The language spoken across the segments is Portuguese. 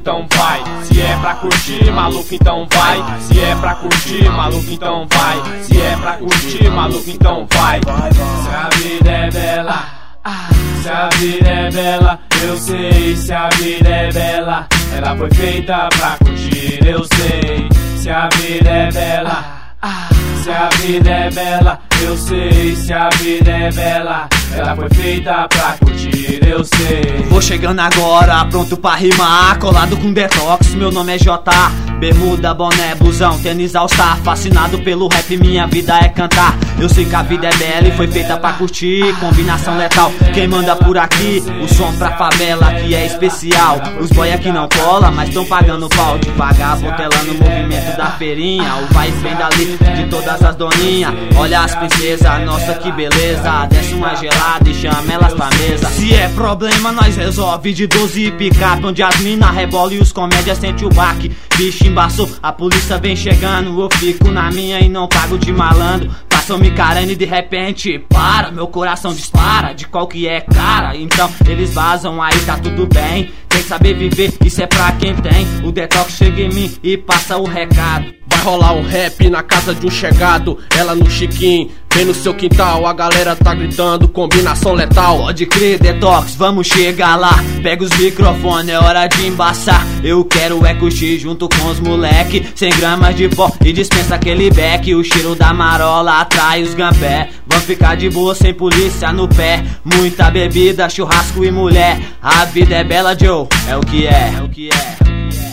então vai. Se é pra curtir, maluco, então vai. Se é pra curtir, maluco, então vai. Se é pra curtir, maluco, então vai. Se a vida é bela, se a vida é bela, eu sei. Se a vida é bela, ela foi feita pra curtir, eu sei. Se a vida é bela, se a vida é bela, eu sei. Se a vida é bela, ela foi feita pra curtir, eu sei. Vou chegando agora, pronto pra rimar, colado com Detox, meu nome é J. Bermuda, boné, blusão, tênis All Star. Fascinado pelo rap, minha vida é cantar. Eu sei que a vida é bela e foi feita pra curtir. Combinação letal, quem manda por aqui? O som pra favela que é especial. Os boy aqui não cola, mas tão pagando pau. Devagar, botelando o movimento da feirinha. O vai e vem dali de todas as doninhas. Olha as princesas, nossa que beleza. Desce uma gelada e chama elas pra mesa. Se é problema, nós resolve de 12 e picape, onde as mina rebola e os comédias sente o baque. Bicho embaçou, a polícia vem chegando. Eu fico na minha e não pago de malandro. Passam me carando e de repente para, meu coração dispara. De qual que é cara, então eles vazam, aí tá tudo bem. Tem que saber viver, isso é pra quem tem. O Detox chega em mim e passa o recado. Vai rolar um rap na casa de um chegado, ela no chiquinho, bem no seu quintal, a galera tá gritando, combinação letal. Pode crer, Detox, vamos chegar lá. Pega os microfones, é hora de embaçar. Eu quero é curtir junto com os moleque, 100 gramas de pó e dispensa aquele beck. O cheiro da marola atrai os gambé. Vamos ficar de boa sem polícia no pé. Muita bebida, churrasco e mulher. A vida é bela, Joe, é o que é, é o que é.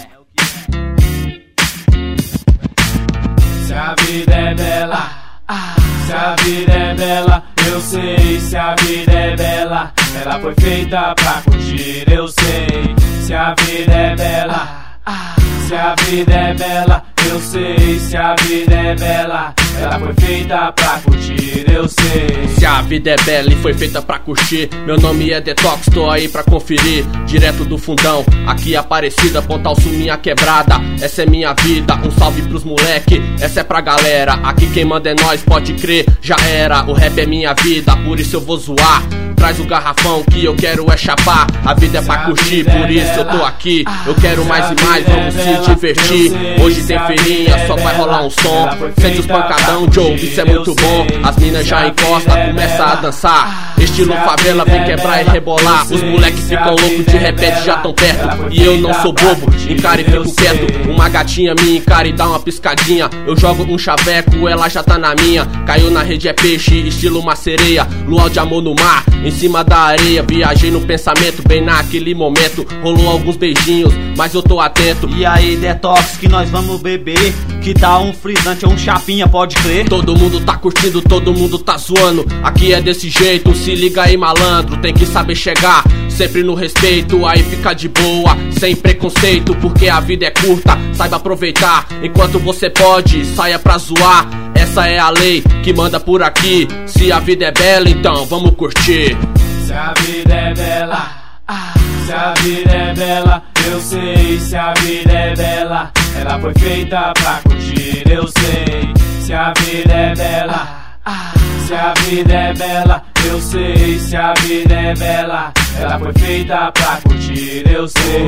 Se a vida é bela, se a vida é bela, eu sei. Se a vida é bela, ela foi feita pra curtir, eu sei. Se a vida é bela, se a vida é bela, eu sei. Se a vida é bela, ela foi feita pra curtir, eu sei. Se a vida é bela e foi feita pra curtir, meu nome é Detox, tô aí pra conferir. Direto do fundão, aqui Aparecida, Pontal Sul, minha quebrada. Essa é minha vida, um salve pros moleque, essa é pra galera. Aqui quem manda é nós, pode crer, já era. O rap é minha vida, por isso eu vou zoar. Traz o garrafão que eu quero é chapar. A vida é pra curtir, por isso eu tô aqui. Eu quero mais e mais, vamos se divertir. Hoje tem feirinha, só vai rolar um som. Sente os pancadão, Joe, isso é muito bom. As minas já encosta, começa a dançar. Estilo favela, vem quebrar e rebolar. Os moleques ficam loucos, de repente já tão perto. E eu não sou bobo, encara e fico quieto. Uma gatinha me encara e dá uma piscadinha. Eu jogo um chaveco, ela já tá na minha. Caiu na rede é peixe, estilo uma sereia. Luau de amor no mar, em cima da areia. Viajei no pensamento, bem naquele momento. Rolou alguns beijinhos, mas eu tô atento. E aí, Detox, que nós vamos beber? Que tal um frisante ou um chapinha, pode crer? Todo mundo tá curtindo, todo mundo tá zoando. Aqui é desse jeito, se liga aí, malandro. Tem que saber chegar, sempre no respeito. Aí fica de boa, sem preconceito. Porque a vida é curta, saiba aproveitar. Enquanto você pode, saia pra zoar. Essa é a lei que manda por aqui. Se a vida é bela, então vamos curtir. Se a vida é bela, se a vida é bela, eu sei. Se a vida é bela, ela foi feita pra curtir, eu sei. Se a vida é bela, se a vida é bela, eu sei. Se a vida é bela, ela foi feita pra curtir, eu sei.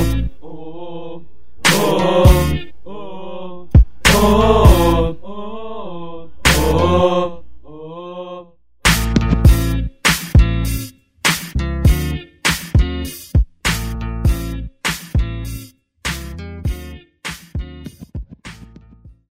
Oh, oh, oh, oh, oh, oh, oh, oh.